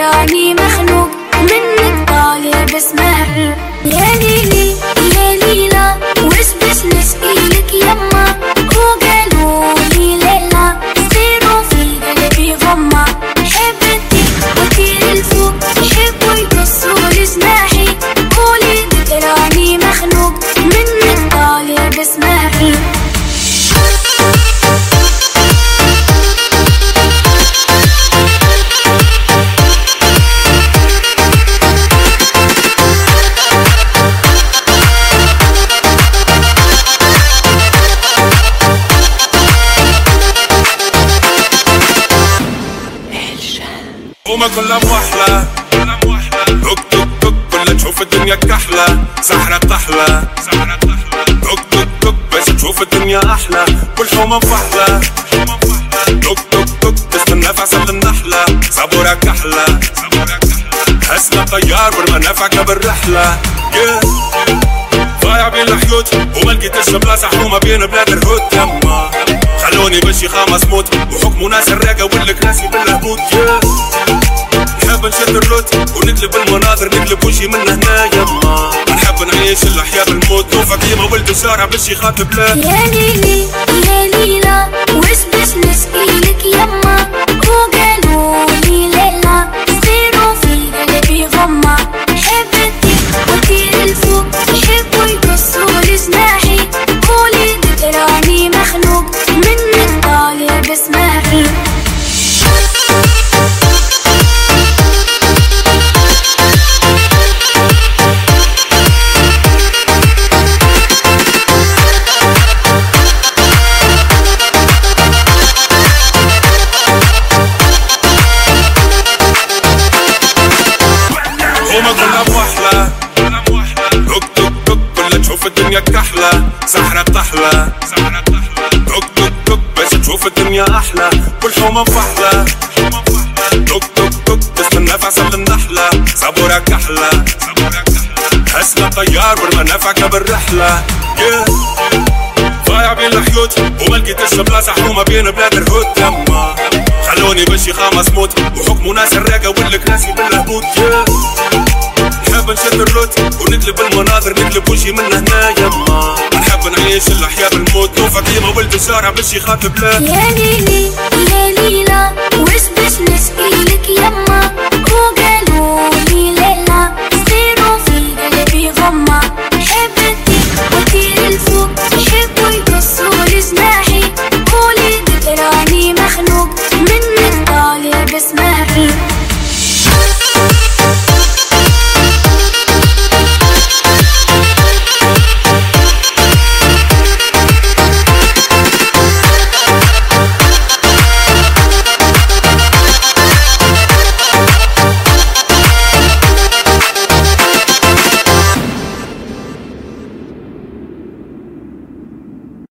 تراني مخنوق منك طالب اسمع. يا ليلي يا ليلى وش بش نشكيلك يما، وقالوا لي ليلى صيروا في قلبي غمة. حبتي وطير الفوق يحبوا يقصوا لجناحي، قولي تراني مخنوق منك طالب اسمع. وما كلها موحلة توك توك توك كلها تشوف الدنيا كحلة، سحرة طحلة توك توك توك باش تشوف الدنيا أحلى، والحومة مفحلة توك توك توك تستنى في عسل النحلة، صبورة كحلة هسنا طيار والمنافعك بالرحلة. ضايع بين الحيوت وما لقيتش بلاصة حومة بين بلاد الهود. يما خلوني باش يخامس موت وحكموا ناس الراقة والكراسي بالهبوط. نحب نشد الروت ونقلب المناظر، نقلب وجهي من هنا. يما نحب نعيش الأحياء بالموت، نوفى كيما ولد الشارع باش يخاطب لا. يا ليلي يا ليلى وش باش نشكيلك يما، وقالوا لي ليلى صيروا في قلبي غمة. حبتي وطير الفوق يحبوا يقصوا لجناحي، قولي تراني مخنوق منك طالب اسمع. وما كلها موحلة توك توك توك كلها تشوف الدنيا كحلة، سحرة طحلة توك توك توك باش تشوف الدنيا أحلى، والحومة مفحلة توك توك توك تستنى في عسل النحلة، صبورة كحلة هسنا طيار والمنافعك بالرحلة. ضايع بين الحيوت وما لقيتش بلاصة حومة بين بلاد الهود. يما خلوني باش يخامس موت وحكموا ناس الراقة والكراسي بالهبوط. نحب نشد الروت ونقلب المناظر، نقلب وجهي من هنا. يما نحب نعيش الأحياء بالموت، نوفى كيما ولد الشارع باش يخاطب لا. يا ليلي